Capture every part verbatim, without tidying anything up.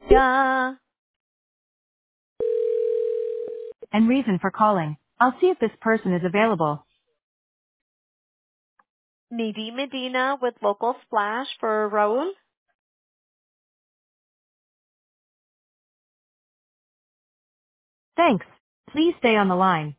Yeah. And reason for calling. I'll see if this person is available. Nadine Medina with Local Splash for Raul. Thanks. Please stay on the line.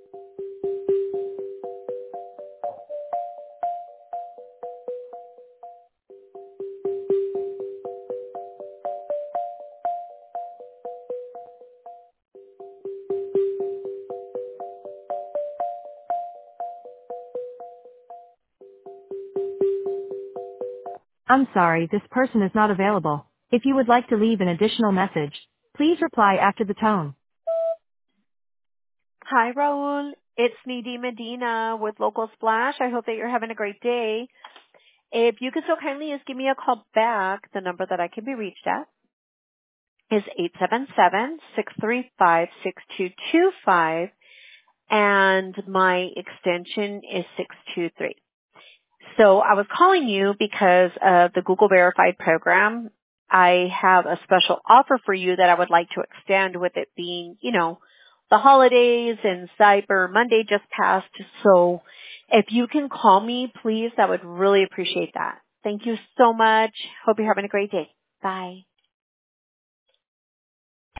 I'm sorry, this person is not available. If you would like to leave an additional message, please reply after the tone. Hi, Raul. It's Nadine Medina with Local Splash. I hope that you're having a great day. If you could so kindly just give me a call back, the number that I can be reached at is eight seven seven, six three five, six two two five, and my extension is six two three. So I was calling you because of the Google Verified program. I have a special offer for you that I would like to extend, with it being, you know, the holidays and Cyber Monday just passed. So if you can call me, please, I would really appreciate that. Thank you so much. Hope you're having a great day. Bye.